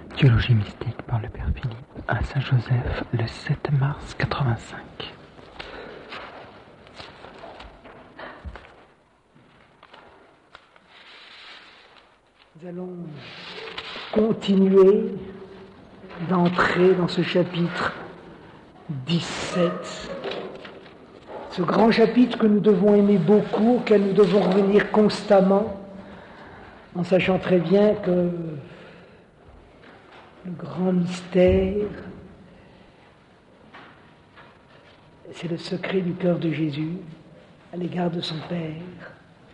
Théologie mystique par le Père Philippe à Saint-Joseph le 7 mars 85. Nous allons continuer d'entrer dans ce chapitre 17, ce grand chapitre que nous devons aimer beaucoup, auquel nous devons revenir constamment, en sachant très bien que le grand mystère, c'est le secret du cœur de Jésus à l'égard de son Père.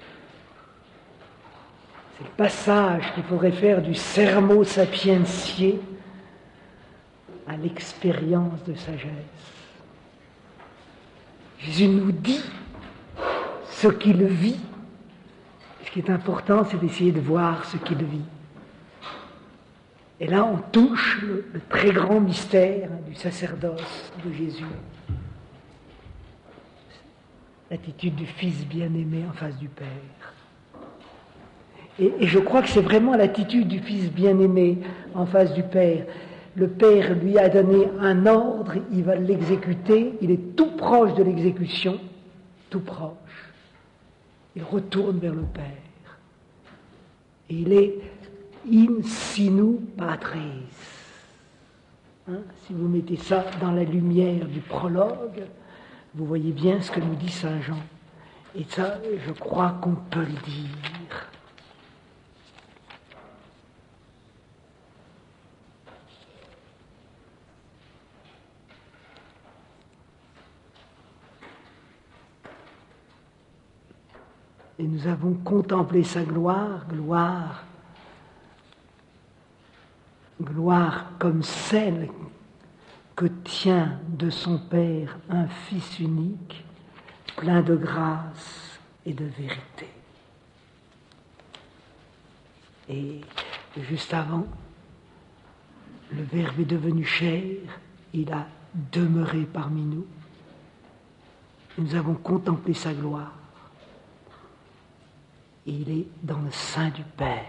C'est le passage qu'il faudrait faire du sermo sapientiae à l'expérience de sagesse. Jésus nous dit ce qu'il vit. Ce qui est important, c'est d'essayer de voir ce qu'il vit. Et là, on touche le très grand mystère du sacerdoce de Jésus. L'attitude du Fils bien-aimé en face du Père. Et je crois que c'est vraiment l'attitude du Fils bien-aimé en face du Père. Le Père lui a donné un ordre, il va l'exécuter, il est tout proche de l'exécution, tout proche. Il retourne vers le Père. Et il est in sinu patris. Si vous mettez ça dans la lumière du prologue, vous voyez bien ce que nous dit Saint Jean. Et ça, je crois qu'on peut le dire. Et nous avons contemplé sa gloire, gloire comme celle que tient de son Père un Fils unique, plein de grâce et de vérité. Et juste avant, le Verbe est devenu chair, il a demeuré parmi nous. Nous avons contemplé sa gloire. Et il est dans le sein du Père,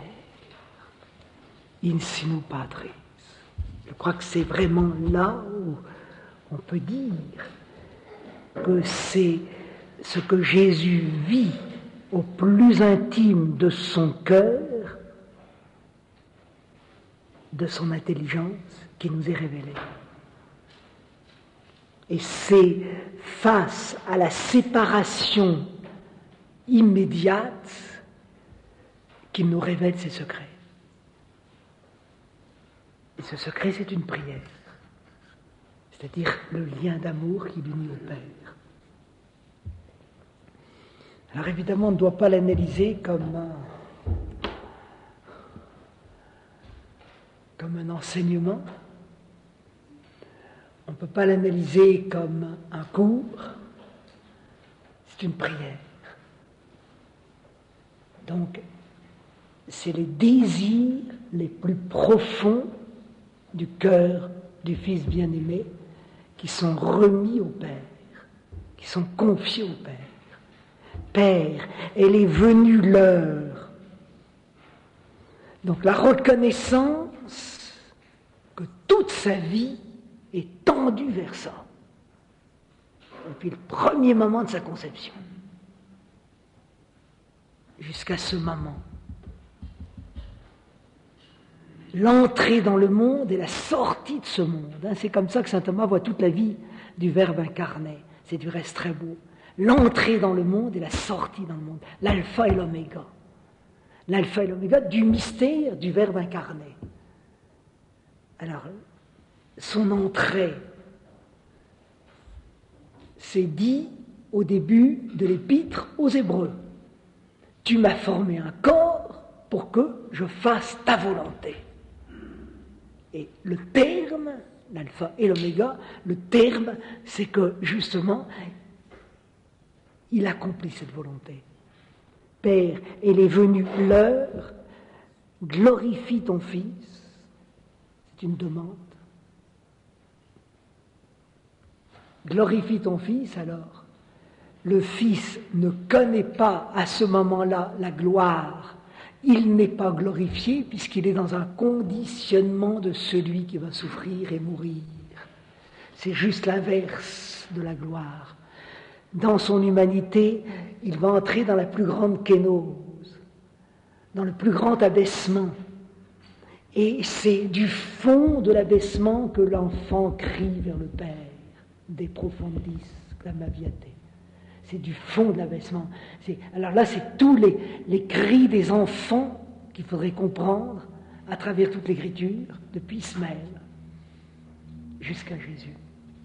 in sinu patris. Je crois que c'est vraiment là où on peut dire que c'est ce que Jésus vit au plus intime de son cœur, de son intelligence, qui nous est révélé. Et c'est face à la séparation immédiate qu'il nous révèle ses secrets. Et ce secret, c'est une prière. C'est-à-dire le lien d'amour qui l'unit au Père. Alors évidemment, on ne doit pas l'analyser comme un enseignement. On ne peut pas l'analyser comme un cours. C'est une prière. Donc, c'est les désirs les plus profonds du cœur du Fils bien-aimé qui sont remis au Père, qui sont confiés au Père. Père, elle est venue l'heure. Donc la reconnaissance que toute sa vie est tendue vers ça, depuis le premier moment de sa conception, jusqu'à ce moment. L'entrée dans le monde et la sortie de ce monde. C'est comme ça que saint Thomas voit toute la vie du Verbe incarné. C'est du reste très beau. L'entrée dans le monde et la sortie dans le monde. L'alpha et l'oméga. L'alpha et l'oméga du mystère du Verbe incarné. Alors, son entrée, c'est dit au début de l'épître aux Hébreux. Tu m'as formé un corps pour que je fasse ta volonté. Et le terme, l'alpha et l'oméga, le terme, c'est que justement, il accomplit cette volonté. Père, elle est venue l'heure, glorifie ton Fils. C'est une demande. Glorifie ton Fils, alors. Le Fils ne connaît pas à ce moment-là la gloire il n'est pas glorifié puisqu'il est dans un conditionnement de celui qui va souffrir et mourir. C'est juste l'inverse de la gloire. Dans son humanité, il va entrer dans la plus grande kénose, dans le plus grand abaissement. Et c'est du fond de l'abaissement que l'enfant crie vers le Père, des profondis clamaviate. C'est du fond de l'abaissement. Alors là, c'est tous les cris des enfants qu'il faudrait comprendre à travers toute l'Écriture, depuis Ismaël jusqu'à Jésus.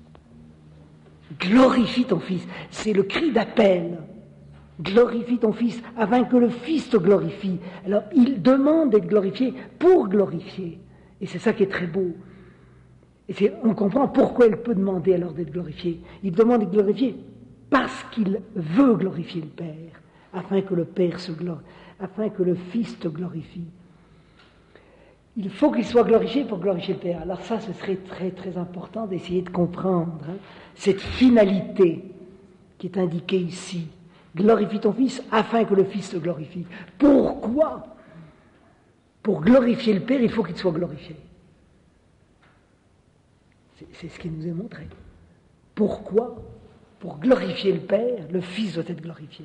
Glorifie ton Fils. C'est le cri d'appel. Glorifie ton Fils, afin que le Fils te glorifie. Alors, il demande d'être glorifié pour glorifier. Et c'est ça qui est très beau. Et on comprend pourquoi il peut demander alors d'être glorifié. Il demande d'être glorifié parce qu'il veut glorifier le Père, afin que le Père afin que le Fils te glorifie. Il faut qu'il soit glorifié pour glorifier le Père. Alors ça, ce serait très très important d'essayer de comprendre cette finalité qui est indiquée ici. Glorifie ton Fils afin que le Fils te glorifie. Pourquoi ? Pour glorifier le Père, il faut qu'il soit glorifié. C'est ce qui nous est montré. Pourquoi ? Pour glorifier le Père, le Fils doit être glorifié.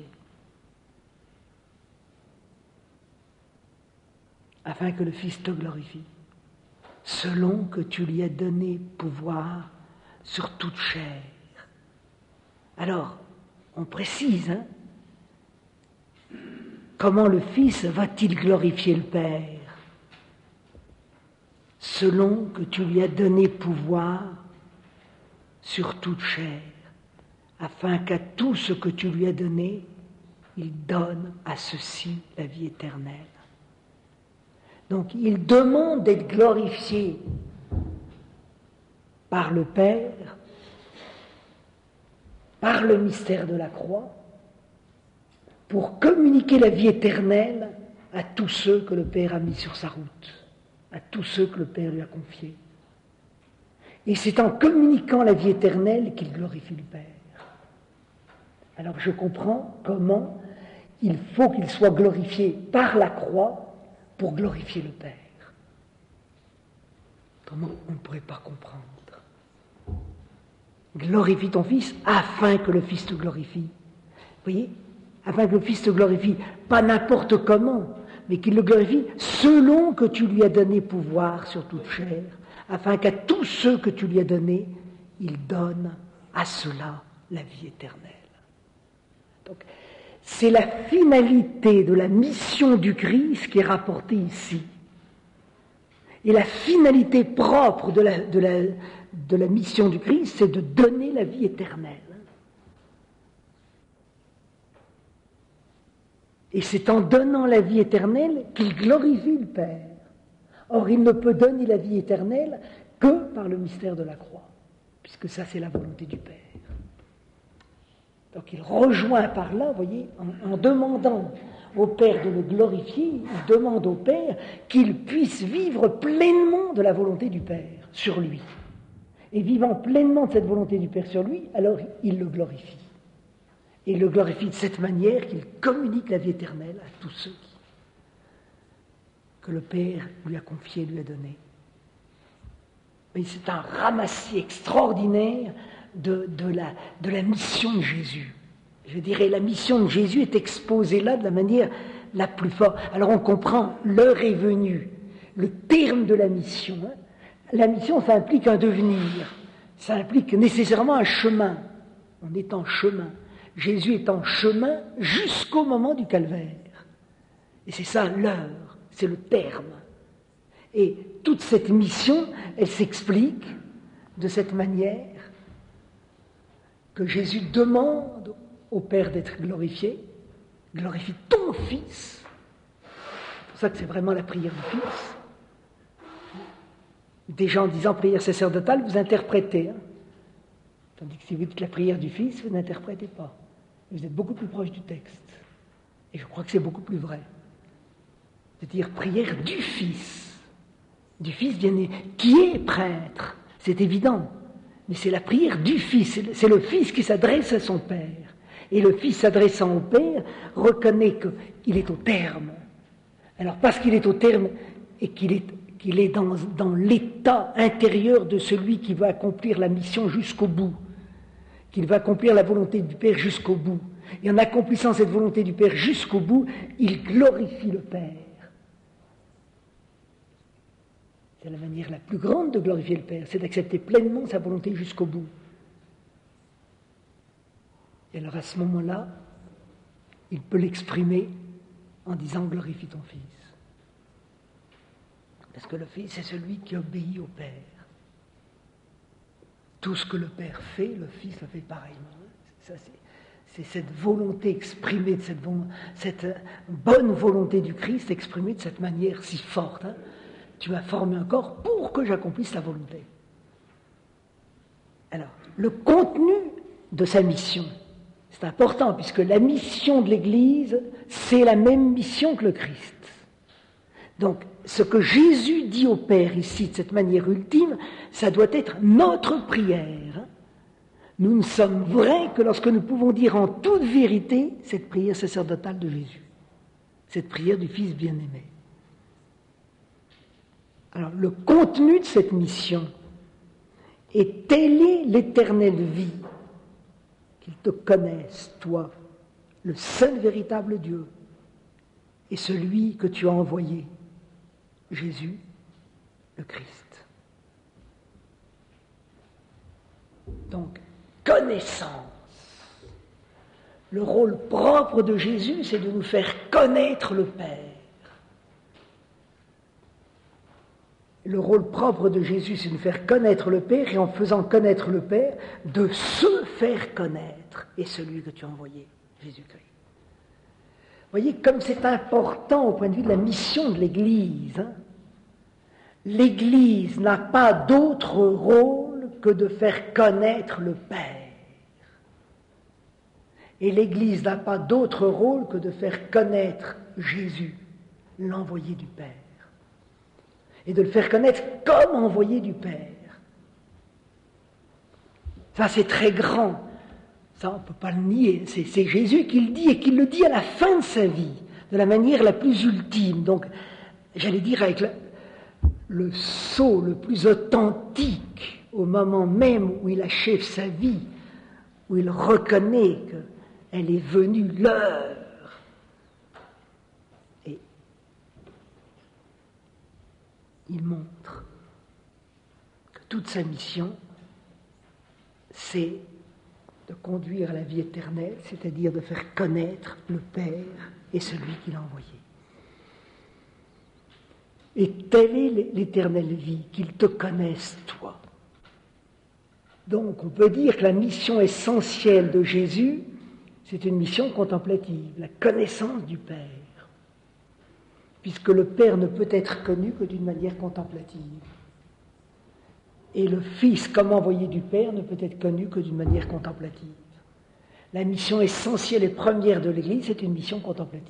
Afin que le Fils te glorifie, selon que tu lui as donné pouvoir sur toute chair. Alors, on précise, comment le Fils va-t-il glorifier le Père ? Selon que tu lui as donné pouvoir sur toute chair, afin qu'à tout ce que tu lui as donné, il donne à ceux-ci la vie éternelle. Donc il demande d'être glorifié par le Père, par le mystère de la croix, pour communiquer la vie éternelle à tous ceux que le Père a mis sur sa route, à tous ceux que le Père lui a confiés. Et c'est en communiquant la vie éternelle qu'il glorifie le Père. Alors je comprends comment il faut qu'il soit glorifié par la croix pour glorifier le Père. Comment on ne pourrait pas comprendre. Glorifie ton Fils afin que le Fils te glorifie. Vous voyez ? Afin que le Fils te glorifie, pas n'importe comment, mais qu'il le glorifie selon que tu lui as donné pouvoir sur toute chair, afin qu'à tous ceux que tu lui as donnés, il donne à ceux-là la vie éternelle. Donc, c'est la finalité de la mission du Christ qui est rapportée ici. Et la finalité propre de la mission du Christ, c'est de donner la vie éternelle. Et c'est en donnant la vie éternelle qu'il glorifie le Père. Or, il ne peut donner la vie éternelle que par le mystère de la croix, puisque ça, c'est la volonté du Père. Donc il rejoint par là, vous voyez, en demandant au Père de le glorifier, il demande au Père qu'il puisse vivre pleinement de la volonté du Père sur lui. Et vivant pleinement de cette volonté du Père sur lui, alors il le glorifie. Et il le glorifie de cette manière qu'il communique la vie éternelle à tous ceux que le Père lui a confié, lui a donné. Mais c'est un ramassis extraordinaire de la mission de Jésus. Je dirais, la mission de Jésus est exposée là de la manière la plus forte. Alors on comprend, l'heure est venue, le terme de la mission. La mission, ça implique un devenir, ça implique nécessairement un chemin. On est en chemin. Jésus est en chemin jusqu'au moment du calvaire. Et c'est ça l'heure, c'est le terme. Et toute cette mission, elle s'explique de cette manière que Jésus demande au Père d'être glorifié, glorifie ton Fils. C'est pour ça que c'est vraiment la prière du Fils. Des gens disant prière sacerdotale, vous interprétez. Tandis que si vous dites la prière du Fils, vous n'interprétez pas. Vous êtes beaucoup plus proche du texte. Et je crois que c'est beaucoup plus vrai. C'est-à-dire prière du Fils. Du Fils qui est prêtre, c'est évident. Mais c'est la prière du Fils, c'est le Fils qui s'adresse à son Père. Et le Fils s'adressant au Père reconnaît qu'il est au terme Alors parce qu'il est au terme et qu'il est dans l'état intérieur de celui qui va accomplir la mission jusqu'au bout, qu'il va accomplir la volonté du Père jusqu'au bout. Et en accomplissant cette volonté du Père jusqu'au bout, il glorifie le Père. C'est la manière la plus grande de glorifier le Père, c'est d'accepter pleinement sa volonté jusqu'au bout. Et alors à ce moment-là, il peut l'exprimer en disant « glorifie ton Fils ». Parce que le Fils, c'est celui qui obéit au Père. Tout ce que le Père fait, le Fils le fait pareillement. Ça, c'est cette volonté exprimée, cette bonne volonté du Christ exprimée de cette manière si forte. Hein. Tu m'as formé un corps pour que j'accomplisse ta volonté. Alors, le contenu de sa mission, c'est important, puisque la mission de l'Église, c'est la même mission que le Christ. Donc, ce que Jésus dit au Père ici, de cette manière ultime, ça doit être notre prière. Nous ne sommes vrais que lorsque nous pouvons dire en toute vérité cette prière sacerdotale de Jésus, cette prière du Fils bien-aimé. Alors, le contenu de cette mission est telle est l'éternelle vie, qu'ils te connaissent, toi, le seul véritable Dieu, et celui que tu as envoyé, Jésus, le Christ. Donc, connaissance. Le rôle propre de Jésus, c'est de nous faire connaître le Père. Le rôle propre de Jésus, c'est de nous faire connaître le Père, et en faisant connaître le Père, de se faire connaître, et celui que tu as envoyé, Jésus-Christ. Vous voyez, comme c'est important au point de vue de la mission de l'Église, hein, l'Église n'a pas d'autre rôle que de faire connaître le Père. Et l'Église n'a pas d'autre rôle que de faire connaître Jésus, l'envoyé du Père. Et de le faire connaître comme envoyé du Père. Ça, c'est très grand. Ça, on ne peut pas le nier. C'est Jésus qui le dit, et qui le dit à la fin de sa vie, de la manière la plus ultime. Donc, j'allais dire avec le sceau le plus authentique, au moment même où il achève sa vie, où il reconnaît qu'elle est venue l'heure. Et il montre que toute sa mission, c'est de conduire à la vie éternelle, c'est-à-dire de faire connaître le Père et celui qui l'a envoyé. Et telle est l'éternelle vie, qu'ils te connaissent, toi. Donc, on peut dire que la mission essentielle de Jésus, c'est une mission contemplative, la connaissance du Père. Puisque le Père ne peut être connu que d'une manière contemplative. Et le Fils, comme envoyé du Père, ne peut être connu que d'une manière contemplative. La mission essentielle et première de l'Église, c'est une mission contemplative.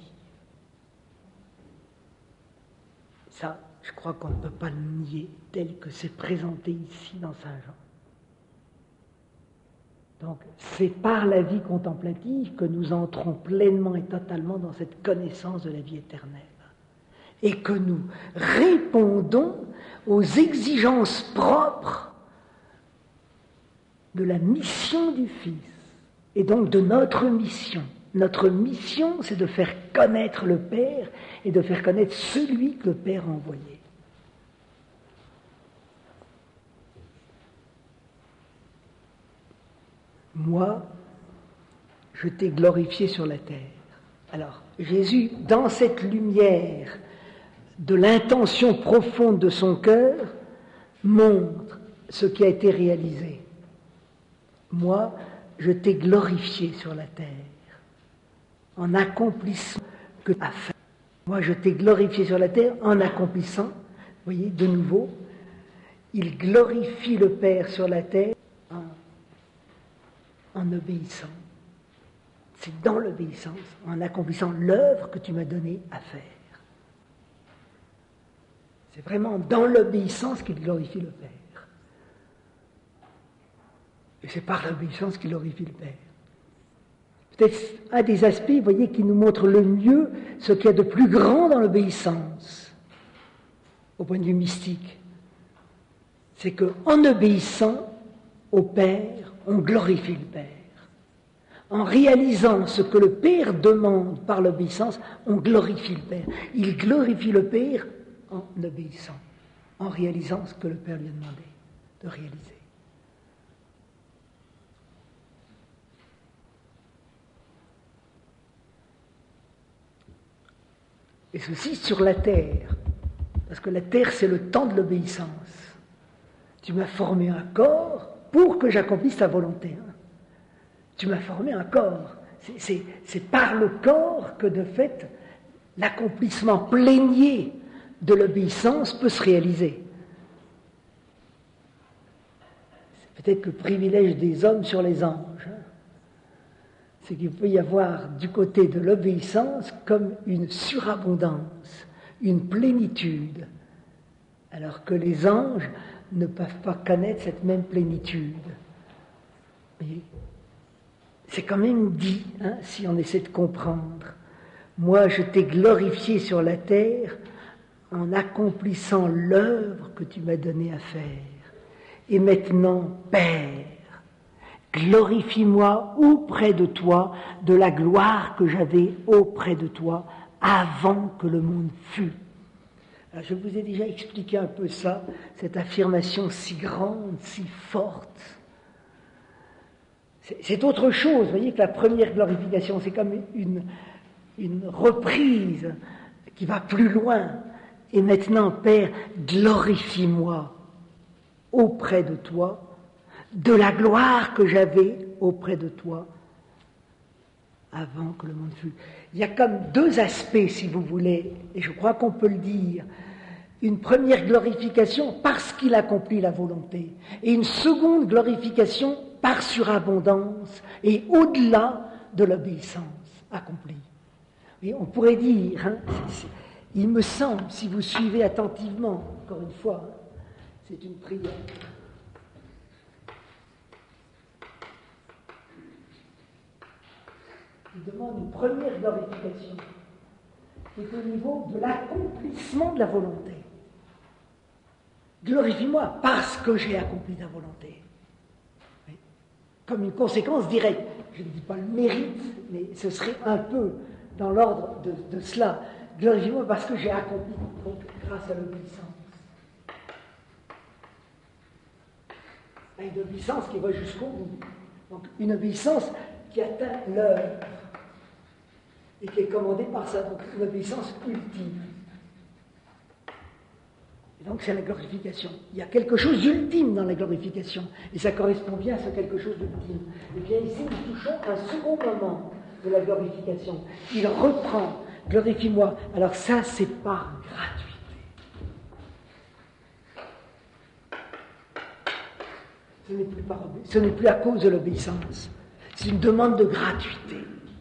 Ça, je crois qu'on ne peut pas le nier, tel que c'est présenté ici dans Saint Jean. Donc, c'est par la vie contemplative que nous entrons pleinement et totalement dans cette connaissance de la vie éternelle. Et que nous répondons aux exigences propres de la mission du Fils, et donc de notre mission. Notre mission, c'est de faire connaître le Père et de faire connaître celui que le Père a envoyé. Moi, je t'ai glorifié sur la terre. Alors, Jésus, dans cette lumière de l'intention profonde de son cœur, montre ce qui a été réalisé. Moi, je t'ai glorifié sur la terre, en accomplissant ce que tu as fait. Moi, je t'ai glorifié sur la terre en accomplissant, vous voyez, de nouveau, il glorifie le Père sur la terre en obéissant. C'est dans l'obéissance, en accomplissant l'œuvre que tu m'as donnée à faire. C'est vraiment dans l'obéissance qu'il glorifie le Père. Et c'est par l'obéissance qu'il glorifie le Père. peut-être un des aspects, vous voyez, qui nous montre le mieux ce qu'il y a de plus grand dans l'obéissance, au point de vue mystique. C'est qu'en obéissant au Père, on glorifie le Père. En réalisant ce que le Père demande par l'obéissance, on glorifie le Père. Il glorifie le Père en obéissant, en réalisant ce que le Père lui a demandé de réaliser. Et ceci sur la terre, parce que la terre, c'est le temps de l'obéissance. Tu m'as formé un corps pour que j'accomplisse ta volonté. Tu m'as formé un corps. C'est par le corps que, de fait, l'accomplissement plénier de l'obéissance peut se réaliser. C'est peut-être que le privilège des hommes sur les anges. C'est qu'il peut y avoir du côté de l'obéissance comme une surabondance, une plénitude, alors que les anges ne peuvent pas connaître cette même plénitude. Mais c'est quand même dit, si on essaie de comprendre. Moi, je t'ai glorifié sur la terre en accomplissant l'œuvre que tu m'as donnée à faire. Et maintenant, Père, glorifie-moi auprès de toi de la gloire que j'avais auprès de toi avant que le monde fût. Alors, je vous ai déjà expliqué un peu ça, cette affirmation si grande, si forte. C'est autre chose, vous voyez, que la première glorification, c'est comme une reprise qui va plus loin. Et maintenant, Père, glorifie-moi auprès de toi de la gloire que j'avais auprès de toi avant que le monde fût. Il y a comme deux aspects, si vous voulez, et je crois qu'on peut le dire. Une première glorification parce qu'il accomplit la volonté, et une seconde glorification par surabondance et au-delà de l'obéissance accomplie. Et on pourrait dire, il me semble, si vous suivez attentivement, encore une fois, c'est une prière. Il demande une première glorification, qui est au niveau de l'accomplissement de la volonté. Glorifie-moi parce que j'ai accompli ta volonté. Comme une conséquence directe. Je ne dis pas le mérite, mais ce serait un peu dans l'ordre de cela. Glorifie-moi parce que j'ai accompli, donc grâce à l'obéissance. Une obéissance qui va jusqu'au bout. Donc une obéissance qui atteint l'œuvre et qui est commandée par ça. Donc une obéissance ultime. Donc c'est la glorification. Il y a quelque chose d'ultime dans la glorification. Et ça correspond bien à ce quelque chose d'ultime. Et bien ici, nous touchons un second moment de la glorification. Il reprend, glorifie-moi. Alors ça, c'est par gratuité. Ce n'est plus à cause de l'obéissance. C'est une demande de gratuité.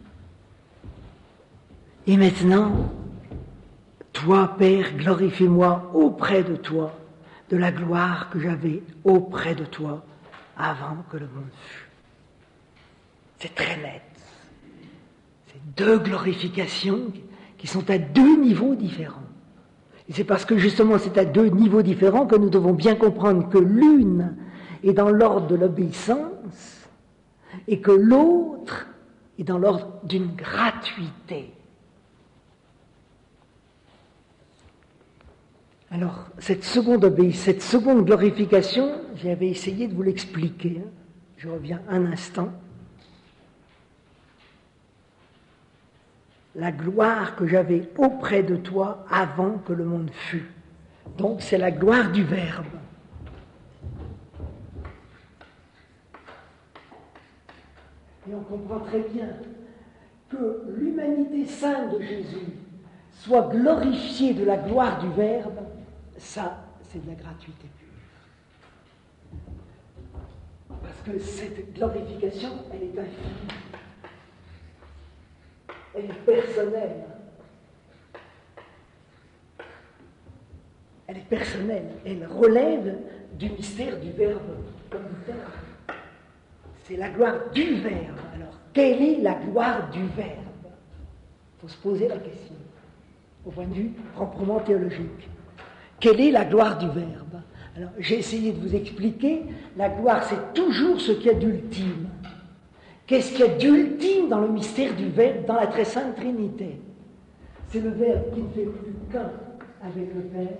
Et maintenant, toi, Père, glorifie-moi auprès de toi, de la gloire que j'avais auprès de toi avant que le monde fût. C'est très net. C'est deux glorifications qui sont à deux niveaux différents. Et c'est parce que justement c'est à deux niveaux différents que nous devons bien comprendre que l'une est dans l'ordre de l'obéissance et que l'autre est dans l'ordre d'une gratuité. Alors, cette seconde glorification, j'avais essayé de vous l'expliquer. Je reviens un instant. La gloire que j'avais auprès de toi avant que le monde fût. Donc, c'est la gloire du Verbe. Et on comprend très bien que l'humanité sainte de Jésus soit glorifiée de la gloire du Verbe. Ça, c'est de la gratuité pure. Parce que cette glorification, elle est infinie. Elle est personnelle. Elle est personnelle. Elle relève du mystère du Verbe comme du Verbe. C'est la gloire du Verbe. Alors, quelle est la gloire du Verbe? Il faut se poser la question, au point de vue proprement théologique. Quelle est la gloire du Verbe? Alors, j'ai essayé de vous expliquer, la gloire, c'est toujours ce qu'il y a d'ultime. Qu'est-ce qu'il y a d'ultime dans le mystère du Verbe, dans la très sainte Trinité? C'est le Verbe qui ne fait plus qu'un avec le Père,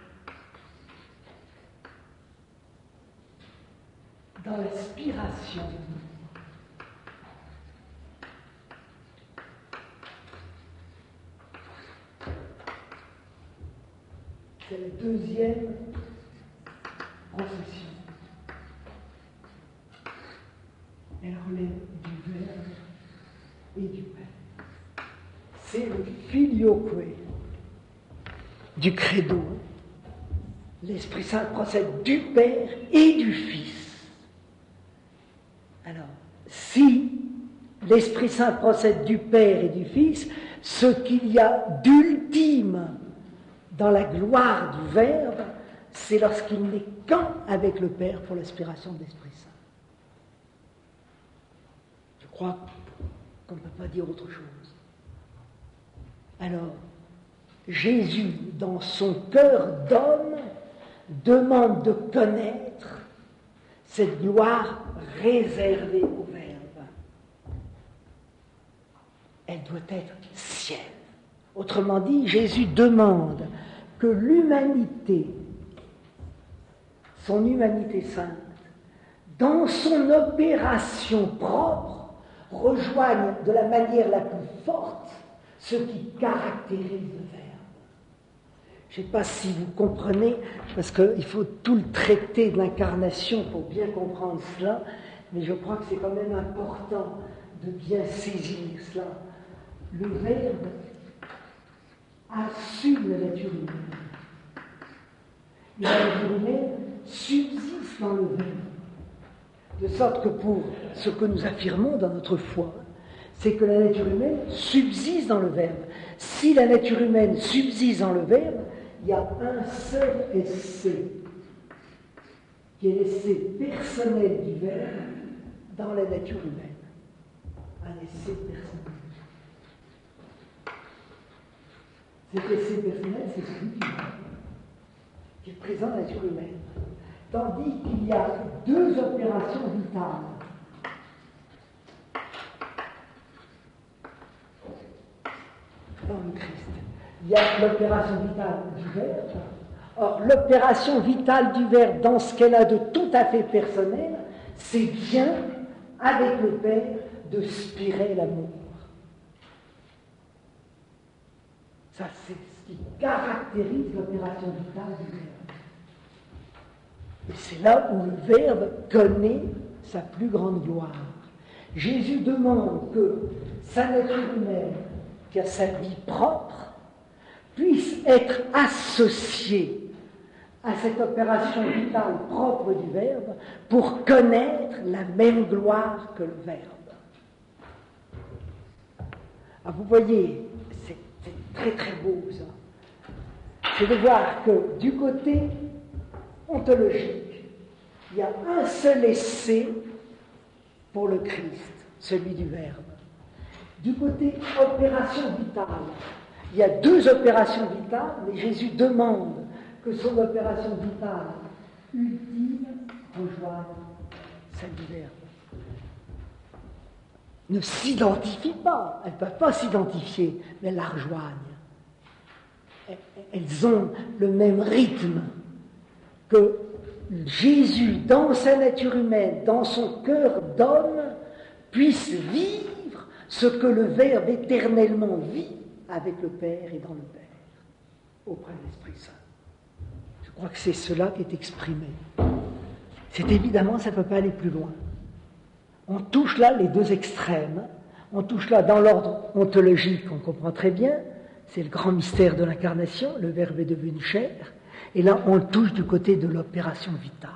dans l'aspiration. C'est la deuxième procession. Elle relève du Verbe et du Père. C'est le filioque du credo. L'Esprit Saint procède du Père et du Fils. Alors, si l'Esprit Saint procède du Père et du Fils, ce qu'il y a d'ultime dans la gloire du Verbe, c'est lorsqu'il n'est qu'un avec le Père pour l'aspiration de l'Esprit Saint. Je crois qu'on ne peut pas dire autre chose. Alors, Jésus, dans son cœur d'homme, demande de connaître cette gloire réservée au Verbe. Elle doit être sienne. Autrement dit, Jésus demande que l'humanité, son humanité sainte, dans son opération propre, rejoigne de la manière la plus forte ce qui caractérise le Verbe. Je ne sais pas si vous comprenez, parce qu'il faut tout le traité de l'incarnation pour bien comprendre cela, mais je crois que c'est quand même important de bien saisir cela. Le Verbe assume la nature humaine. La nature humaine subsiste dans le Verbe. De sorte que pour ce que nous affirmons dans notre foi, c'est que la nature humaine subsiste dans le Verbe. Si la nature humaine subsiste dans le Verbe, il y a un seul essai, qui est l'essai personnel du Verbe dans la nature humaine. Un essai personnel. Cet essai personnel, c'est celui du Verbe, qui est présent dans la nature humaine. Tandis qu'il y a deux opérations vitales. Dans le Christ. Il y a l'opération vitale du Verbe. Or, l'opération vitale du Verbe, dans ce qu'elle a de tout à fait personnel, c'est bien, avec le Père, de spirer l'amour. Ça, c'est ce qui caractérise l'opération vitale du Verbe. Et c'est là où le Verbe connaît sa plus grande gloire. Jésus demande que sa nature humaine, qui a sa vie propre, puisse être associée à cette opération vitale propre du Verbe pour connaître la même gloire que le Verbe. Alors vous voyez, c'est très très beau ça. C'est de voir que du côté ontologique, il y a un seul essai pour le Christ, celui du Verbe. Du côté opération vitale, il y a deux opérations vitales, mais Jésus demande que son opération vitale ultime rejoigne celle du Verbe. Ne s'identifient pas, elles ne peuvent pas s'identifier, mais elles la rejoignent. Elles ont le même rythme que Jésus, dans sa nature humaine, dans son cœur d'homme, puisse vivre ce que le Verbe éternellement vit avec le Père et dans le Père, auprès de l'Esprit Saint. Je crois que c'est cela qui est exprimé. C'est évidemment, ça ne peut pas aller plus loin. On touche là les deux extrêmes. On touche là dans l'ordre ontologique, on comprend très bien, c'est le grand mystère de l'incarnation, le Verbe est devenu chair. Et là, on touche du côté de l'opération vitale.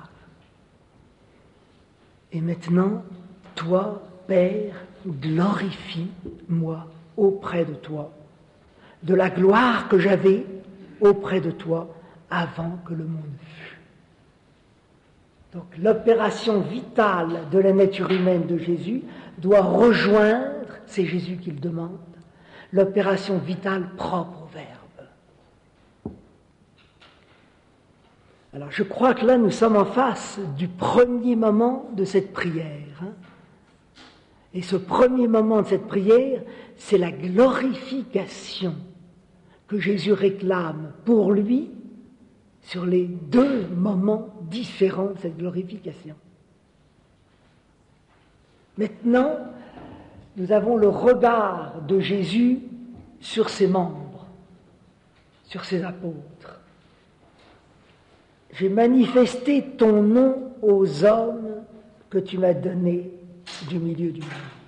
Et maintenant, toi, Père, glorifie-moi auprès de toi, de la gloire que j'avais auprès de toi avant que le monde fût. Donc l'opération vitale de la nature humaine de Jésus doit rejoindre, c'est Jésus qui le demande, l'opération vitale propre au Verbe. Alors je crois que là nous sommes en face du premier moment de cette prière. Et ce premier moment de cette prière, c'est la glorification que Jésus réclame pour lui sur les deux moments différents de cette glorification. Maintenant, nous avons le regard de Jésus sur ses membres, sur ses apôtres. J'ai manifesté ton nom aux hommes que tu m'as donnés du milieu du monde.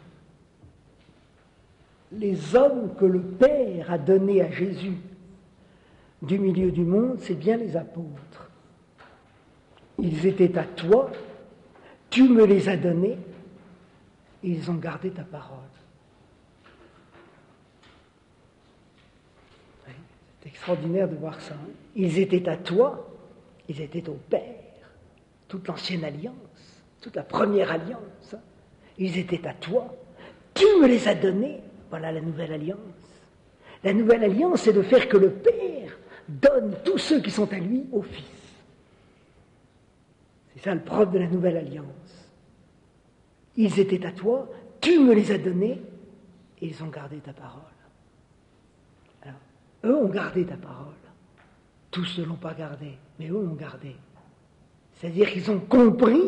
Les hommes que le Père a donnés à Jésus du milieu du monde, c'est bien les apôtres. Ils étaient à toi, tu me les as donnés, et ils ont gardé ta parole. Oui, c'est extraordinaire de voir ça. Ils étaient à toi, ils étaient au Père. Toute l'ancienne alliance, toute la première alliance. Ils étaient à toi, tu me les as donnés. Voilà la nouvelle alliance. La nouvelle alliance, c'est de faire que le Père donne tous ceux qui sont à lui au Fils. C'est ça le propre de la nouvelle alliance. Ils étaient à toi, tu me les as donnés, et ils ont gardé ta parole. Alors, eux ont gardé ta parole. Tous ne l'ont pas gardée, mais eux l'ont gardée. C'est-à-dire qu'ils ont compris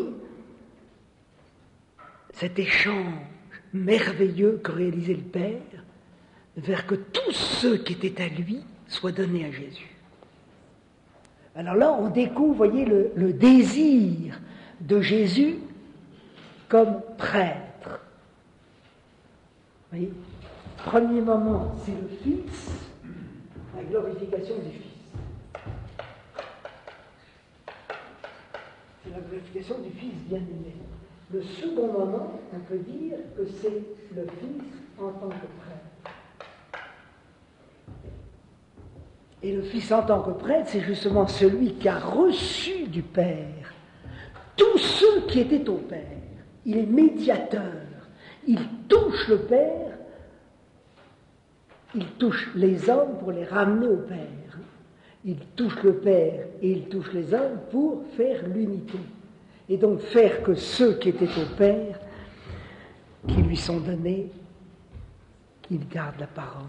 cet échange merveilleux que réalisait le Père, de faire que tous ceux qui étaient à lui soient donnés à Jésus. Alors là, on découvre, voyez, le désir de Jésus comme prêtre. Vous voyez, premier moment, c'est le Fils, la glorification du Fils. C'est la glorification du Fils bien-aimé. Le second moment, on peut dire que c'est le Fils en tant que prêtre. Et le Fils en tant que prêtre, c'est justement celui qui a reçu du Père tous ceux qui étaient au Père. Il est médiateur. Il touche le Père, il touche les hommes pour les ramener au Père. Il touche le Père et il touche les hommes pour faire l'unité. Et donc faire que ceux qui étaient au Père, qui lui sont donnés, qu'ils gardent la parole.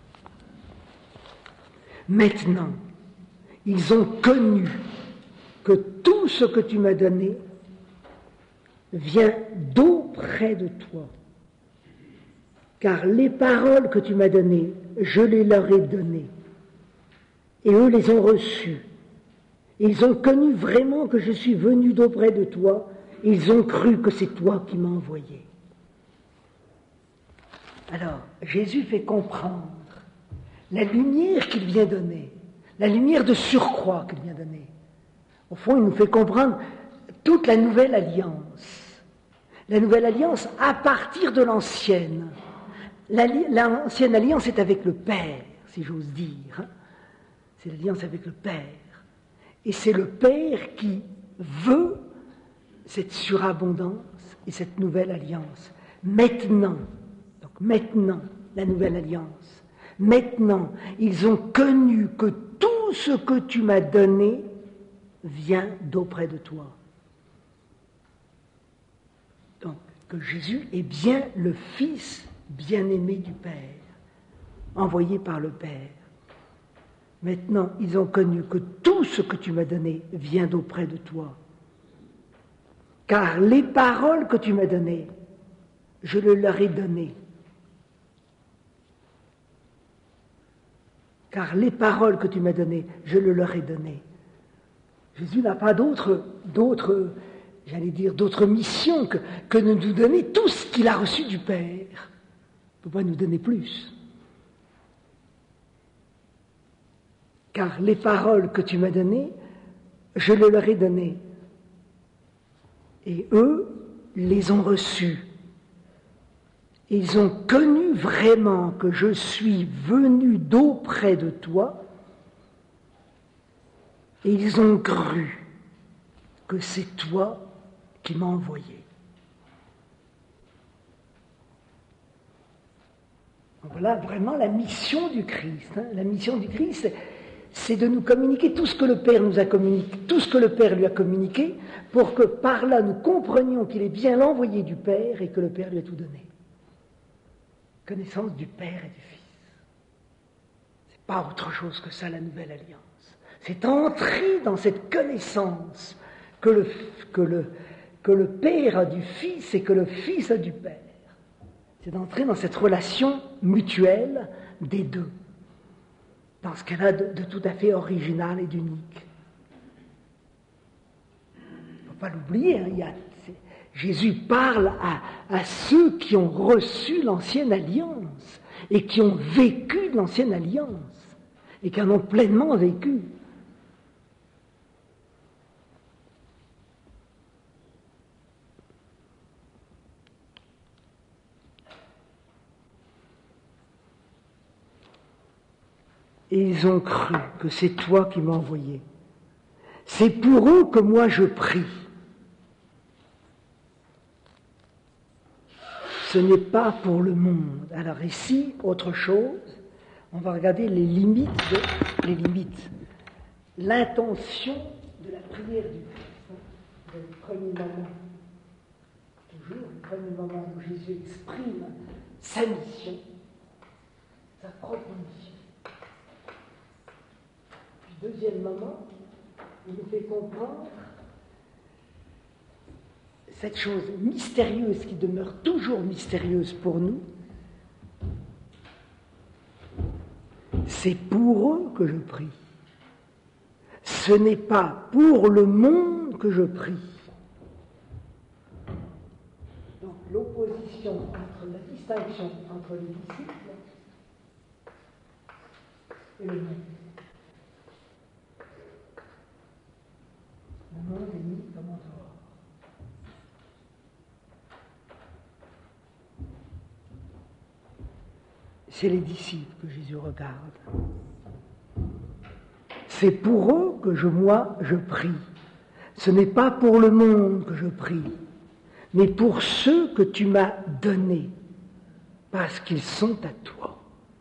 Maintenant, ils ont connu que tout ce que tu m'as donné vient d'auprès de toi. Car les paroles que tu m'as données, je les leur ai données. Et eux les ont reçues. Ils ont connu vraiment que je suis venu d'auprès de toi. Ils ont cru que c'est toi qui m'as envoyé. Alors, Jésus fait comprendre la lumière qu'il vient donner, la lumière de surcroît qu'il vient donner. Au fond, il nous fait comprendre toute la nouvelle alliance. La nouvelle alliance à partir de l'ancienne. L'ancienne alliance est avec le Père, si j'ose dire. C'est l'alliance avec le Père. Et c'est le Père qui veut cette surabondance et cette nouvelle alliance. Maintenant, la nouvelle alliance. Maintenant, ils ont connu que tout ce que tu m'as donné vient d'auprès de toi. Donc, que Jésus est bien le Fils bien-aimé du Père, envoyé par le Père. Maintenant, ils ont connu que tout ce que tu m'as donné vient d'auprès de toi. Car les paroles que tu m'as données, je le leur ai données. Car les paroles que tu m'as données, je le leur ai données. Jésus n'a pas d'autre mission que de nous donner tout ce qu'il a reçu du Père. Il ne peut pas nous donner plus. Car les paroles que tu m'as données, je le leur ai données. Et eux les ont reçues. Ils ont connu vraiment que je suis venu d'auprès de toi, et ils ont cru que c'est toi qui m'as envoyé. Voilà vraiment la mission du Christ. La mission du Christ, c'est de nous communiquer tout ce que le Père nous a communiqué, tout ce que le Père lui a communiqué, pour que par là nous comprenions qu'il est bien l'envoyé du Père et que le Père lui a tout donné. Connaissance du Père et du Fils. C'est pas autre chose que ça la nouvelle alliance. C'est entrer dans cette connaissance que le Père a du Fils et que le Fils a du Père. C'est d'entrer dans cette relation mutuelle des deux, dans ce qu'elle a de tout à fait original et d'unique. Il ne faut pas l'oublier, Jésus parle à ceux qui ont reçu l'ancienne alliance et qui ont vécu de l'ancienne alliance et qui en ont pleinement vécu. Et ils ont cru que c'est toi qui m'as envoyé. C'est pour eux que moi je prie. Ce n'est pas pour le monde. Alors ici, autre chose, on va regarder les limites, l'intention de la prière du Christ. Le premier moment, toujours le premier moment où Jésus exprime sa mission, sa propre mission. Deuxième moment, il nous fait comprendre cette chose mystérieuse qui demeure toujours mystérieuse pour nous. C'est pour eux que je prie. Ce n'est pas pour le monde que je prie. Donc l'opposition entre la distinction entre les disciples et le monde. Le monde est mis comme en dehors. C'est les disciples que Jésus regarde. C'est pour eux que je prie. Ce n'est pas pour le monde que je prie, mais pour ceux que tu m'as donnés, parce qu'ils sont à toi.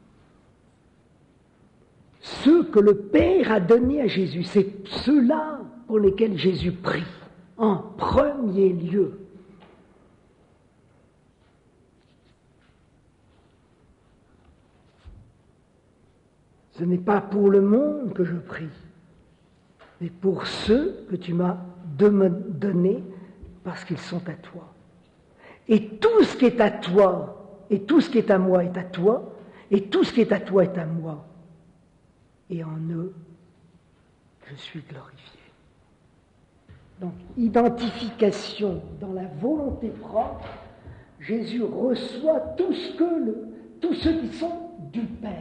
Ceux que le Père a donnés à Jésus, c'est ceux-là pour lesquels Jésus prie, en premier lieu. Ce n'est pas pour le monde que je prie, mais pour ceux que tu m'as donnés parce qu'ils sont à toi. Et tout ce qui est à toi, et tout ce qui est à moi est à toi, et tout ce qui est à toi est à moi. Et en eux, je suis glorifié. Donc, identification dans la volonté propre, Jésus reçoit tous ceux qui sont du Père,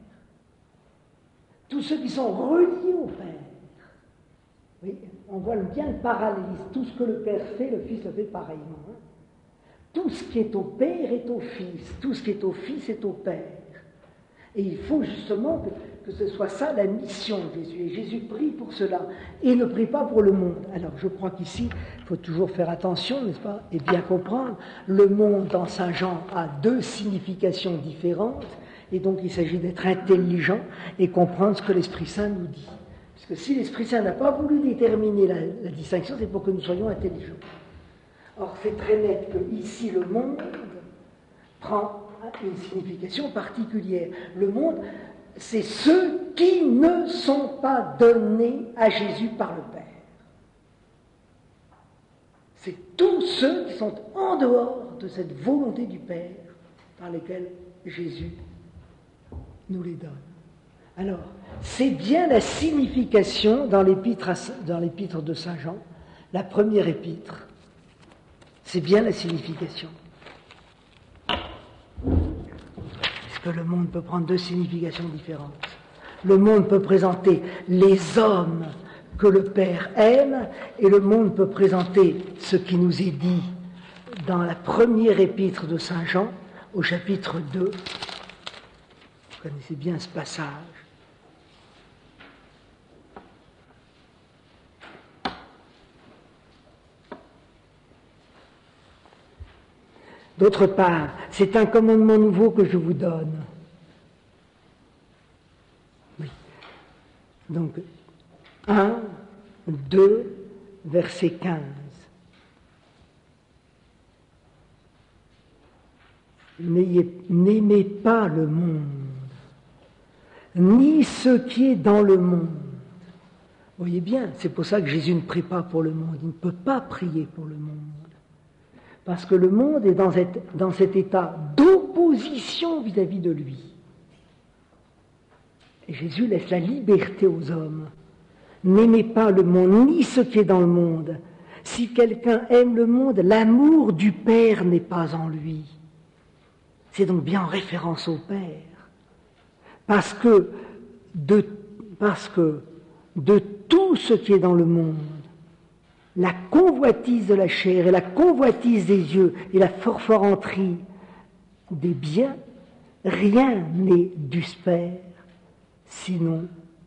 tous ceux qui sont reliés au Père. Oui, on voit bien le parallélisme. Tout ce que le Père fait, le Fils le fait pareillement. Tout ce qui est au Père est au Fils, tout ce qui est au Fils est au Père. Et il faut justement que ce soit ça la mission de Jésus. Et Jésus prie pour cela. Et ne prie pas pour le monde. Alors je crois qu'ici, il faut toujours faire attention, n'est-ce pas, et bien comprendre. Le monde dans Saint Jean a deux significations différentes. Et donc il s'agit d'être intelligent et comprendre ce que l'Esprit Saint nous dit. Parce que si l'Esprit Saint n'a pas voulu déterminer la distinction, c'est pour que nous soyons intelligents. Or c'est très net que ici le monde prend une signification particulière. Le monde, c'est ceux qui ne sont pas donnés à Jésus par le Père. C'est tous ceux qui sont en dehors de cette volonté du Père par lesquels Jésus nous les donne. Alors, c'est bien la signification dans l'épître de Saint Jean, la première épître. C'est bien la signification. Parce que le monde peut prendre deux significations différentes. Le monde peut présenter les hommes que le Père aime, et le monde peut présenter ce qui nous est dit dans la première épître de Saint Jean, au chapitre 2. Vous connaissez bien ce passage. D'autre part, c'est un commandement nouveau que je vous donne. Donc, 1, 2, verset 15. N'aimez pas le monde, ni ce qui est dans le monde. Vous voyez bien, c'est pour ça que Jésus ne prie pas pour le monde. Il ne peut pas prier pour le monde. Parce que le monde est dans cet état d'opposition vis-à-vis de lui. Et Jésus laisse la liberté aux hommes. N'aimez pas le monde, ni ce qui est dans le monde. Si quelqu'un aime le monde, l'amour du Père n'est pas en lui. C'est donc bien en référence au Père. Parce que de tout ce qui est dans le monde, la convoitise de la chair et la convoitise des yeux et la forfanterie des biens, rien n'est du Père, sinon.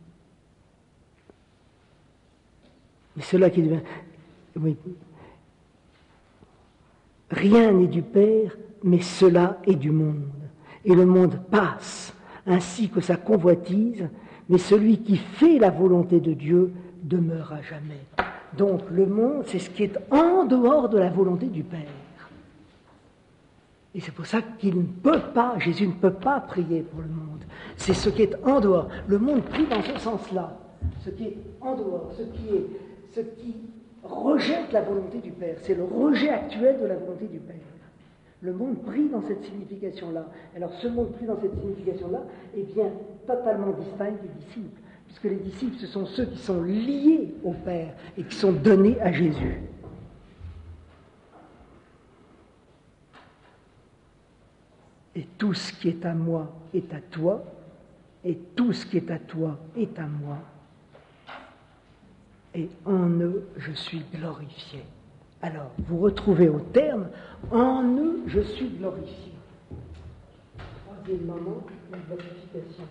Mais cela qui devient. Oui. Rien n'est du Père, mais cela est du monde. Et le monde passe, ainsi que sa convoitise, mais celui qui fait la volonté de Dieu demeure à jamais. Donc le monde, c'est ce qui est en dehors de la volonté du Père. Et c'est pour ça qu'il ne peut pas, Jésus ne peut pas prier pour le monde. C'est ce qui est en dehors. Le monde prie dans ce sens-là. Ce qui est en dehors, ce qui rejette la volonté du Père. C'est le rejet actuel de la volonté du Père. Le monde prie dans cette signification-là. Alors ce monde prie dans cette signification-là est bien totalement distinct des disciples, puisque les disciples, ce sont ceux qui sont liés au Père et qui sont donnés à Jésus. Et tout ce qui est à moi est à toi, et tout ce qui est à toi est à moi. Et en eux, je suis glorifié. Alors, vous retrouvez au terme, en eux, je suis glorifié. Troisième moment, la glorification.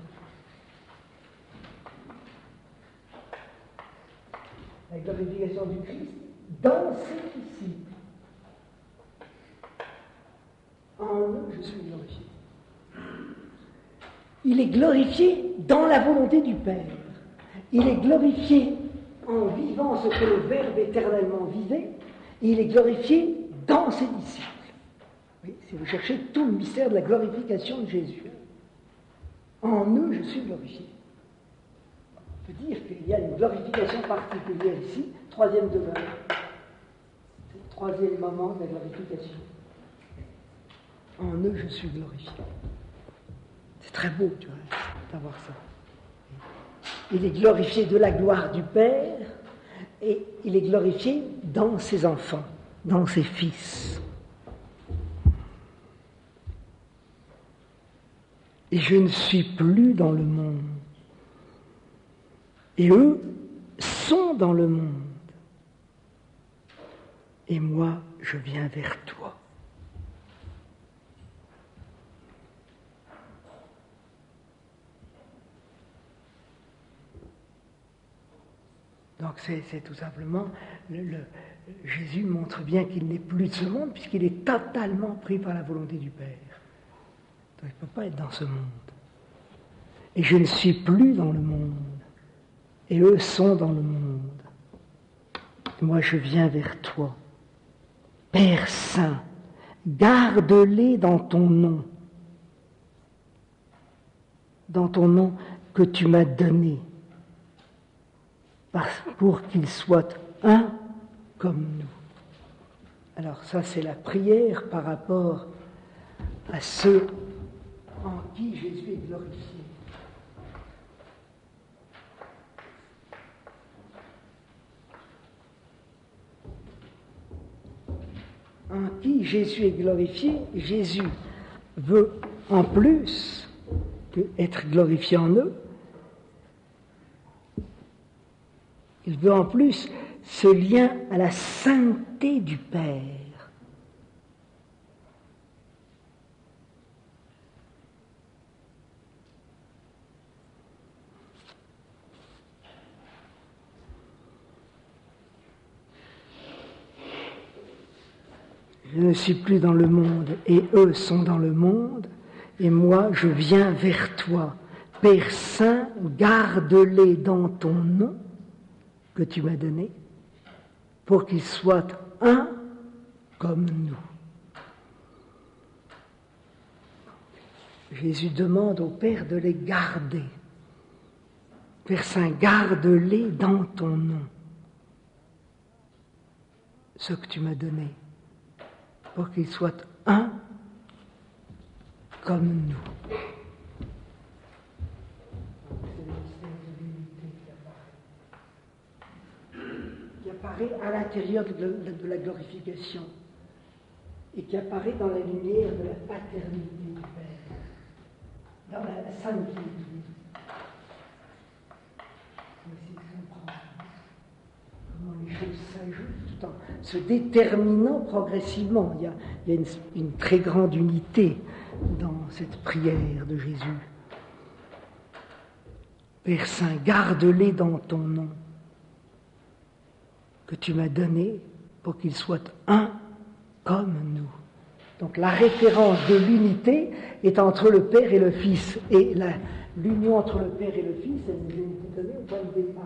La glorification du Christ dans ses disciples. En eux, je suis glorifié. Il est glorifié dans la volonté du Père. Il est glorifié en vivant ce que le Verbe éternellement vivait. Et il est glorifié dans ses disciples. Oui, si vous cherchez tout le mystère de la glorification de Jésus, en eux, je suis glorifié. On peut dire qu'il y a une glorification particulière ici, troisième demeure. C'est le troisième moment de la glorification. En eux, je suis glorifié. C'est très beau, tu vois, d'avoir ça. Il est glorifié de la gloire du Père, et il est glorifié dans ses enfants, dans ses fils. Et je ne suis plus dans le monde. Et eux sont dans le monde. Et moi, je viens vers toi. Donc c'est tout simplement, Jésus montre bien qu'il n'est plus de ce monde puisqu'il est totalement pris par la volonté du Père. Donc il ne peut pas être dans ce monde. Et je ne suis plus dans le monde. Et eux sont dans le monde. Et moi je viens vers toi. Père Saint, garde-les dans ton nom que tu m'as donné, pour qu'ils soient un comme nous. Alors ça, c'est la prière par rapport à ceux en qui Jésus est glorifié. En qui Jésus est glorifié, Jésus veut en plus être glorifié en eux. Il veut en plus ce lien à la sainteté du Père. Je ne suis plus dans le monde et eux sont dans le monde, et moi je viens vers toi. Père Saint, garde-les dans ton nom que tu m'as donné, pour qu'ils soient un comme nous. Jésus demande au Père de les garder. Père Saint, garde-les dans ton nom, ce que tu m'as donné, pour qu'ils soient un comme nous. C'est le mystère de l'unité qui apparaît à l'intérieur de la glorification et qui apparaît dans la lumière de la paternité du Père, dans la sainteté. Comment les choses s'ajoutent tout en se déterminant progressivement. Il y a une très grande unité dans cette prière de Jésus. Père Saint, garde-les dans ton nom que tu m'as donné pour qu'ils soient un comme nous. Donc la référence de l'unité est entre le Père et le Fils. Et l'union entre le Père et le Fils, elle nous est donnée au point de départ.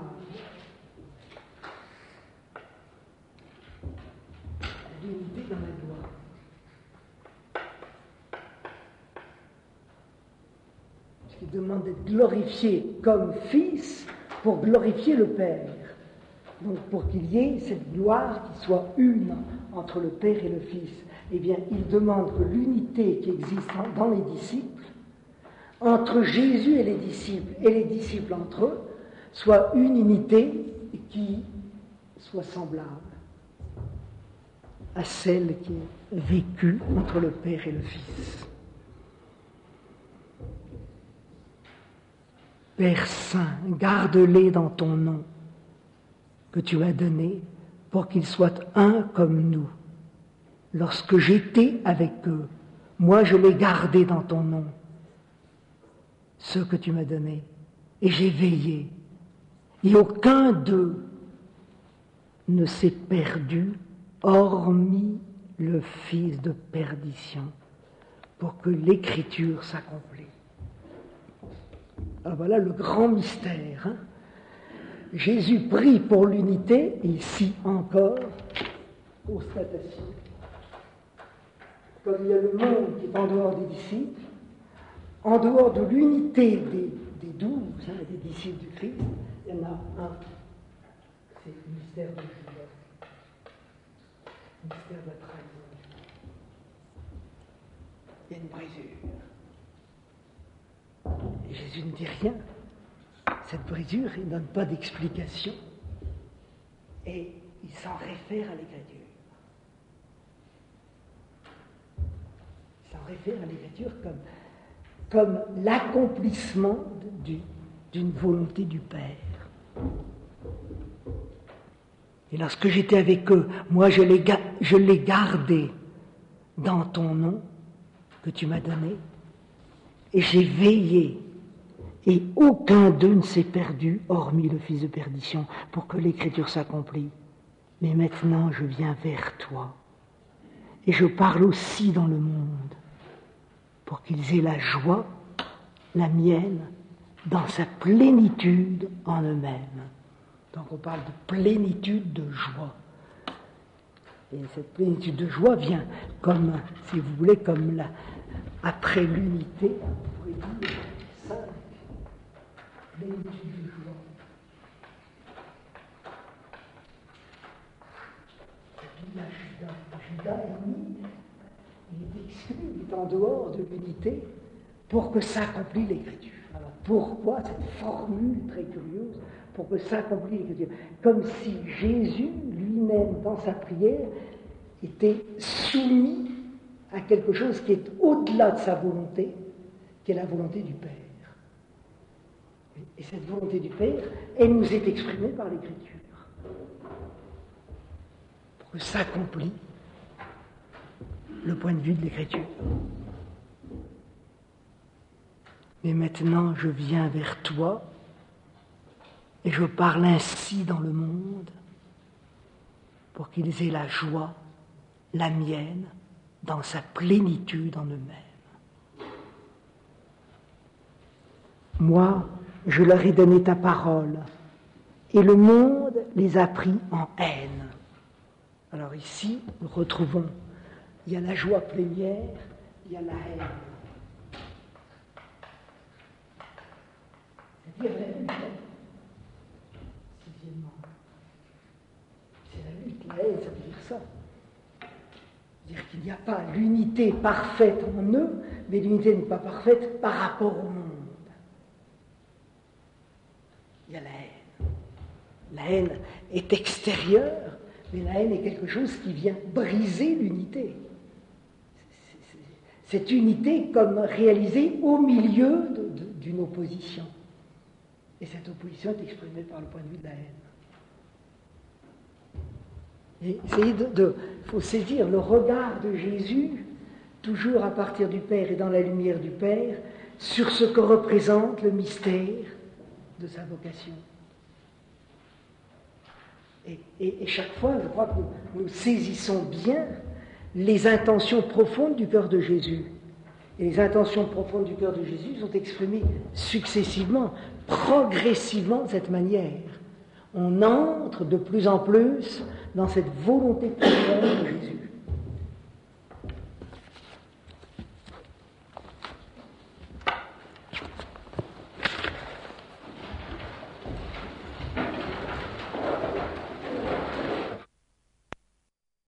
L'unité dans la gloire. Puisqu'il demande d'être glorifié comme Fils pour glorifier le Père. Donc pour qu'il y ait cette gloire qui soit une entre le Père et le Fils, eh bien il demande que l'unité qui existe dans les disciples, entre Jésus et les disciples entre eux, soit une unité qui soit semblable à celle qui est vécue entre le Père et le Fils. Père Saint, garde-les dans ton nom que tu as donné pour qu'ils soient un comme nous. Lorsque j'étais avec eux, moi je les gardais dans ton nom, ceux que tu m'as donnés, et j'ai veillé. Et aucun d'eux ne s'est perdu, hormis le fils de perdition, pour que l'écriture s'accomplisse. Ah, voilà le grand mystère. Jésus prie pour l'unité, et ici encore, constatation. Comme il y a le monde qui est en dehors des disciples, en dehors de l'unité des 12, des disciples du Christ, il y en a un. C'est le mystère de Judas, le mystère de la trahison. Il y a une brisure. Et Jésus ne dit rien. Cette brisure, il ne donne pas d'explication. Et il s'en réfère à l'Écriture. Il s'en réfère à l'Écriture comme l'accomplissement d'une volonté du Père. Et lorsque j'étais avec eux, moi je les gardais dans ton nom que tu m'as donné, et j'ai veillé, et aucun d'eux ne s'est perdu, hormis le fils de perdition, pour que l'écriture s'accomplisse. Mais maintenant je viens vers toi, et je parle aussi dans le monde, pour qu'ils aient la joie, la mienne, dans sa plénitude en eux-mêmes. Donc on parle de plénitude de joie. Et cette plénitude de joie vient comme, si vous voulez, comme après l'unité, on pourrait dire, ça, plénitude de joie. Judas il est exclu, il est en dehors de l'unité pour que s'accomplisse l'Écriture. Alors pourquoi cette formule très curieuse? Pour que s'accomplisse l'Écriture. Comme si Jésus lui-même, dans sa prière, était soumis à quelque chose qui est au-delà de sa volonté, qui est la volonté du Père. Et cette volonté du Père, elle nous est exprimée par l'Écriture. Pour que s'accomplisse le point de vue de l'Écriture. Mais maintenant, je viens vers toi et je parle ainsi dans le monde pour qu'ils aient la joie, la mienne, dans sa plénitude en eux-mêmes. Moi, je leur ai donné ta parole, et le monde les a pris en haine. Alors ici, nous retrouvons, il y a la joie plénière, il y a la haine. C'est-à-dire la lutte. C'est la lutte, la haine, ça veut dire ça. C'est-à-dire qu'il n'y a pas l'unité parfaite en eux, mais l'unité n'est pas parfaite par rapport au monde. Il y a la haine. La haine est extérieure, mais la haine est quelque chose qui vient briser l'unité. Cette unité comme réalisée au milieu d'une opposition. Et cette opposition est exprimée par le point de vue de la haine. Et il faut saisir le regard de Jésus, toujours à partir du Père et dans la lumière du Père, sur ce que représente le mystère de sa vocation. Et chaque fois, je crois que nous saisissons bien les intentions profondes du cœur de Jésus. Et les intentions profondes du cœur de Jésus sont exprimées successivement, progressivement de cette manière. On entre de plus en plus dans cette volonté première de Jésus.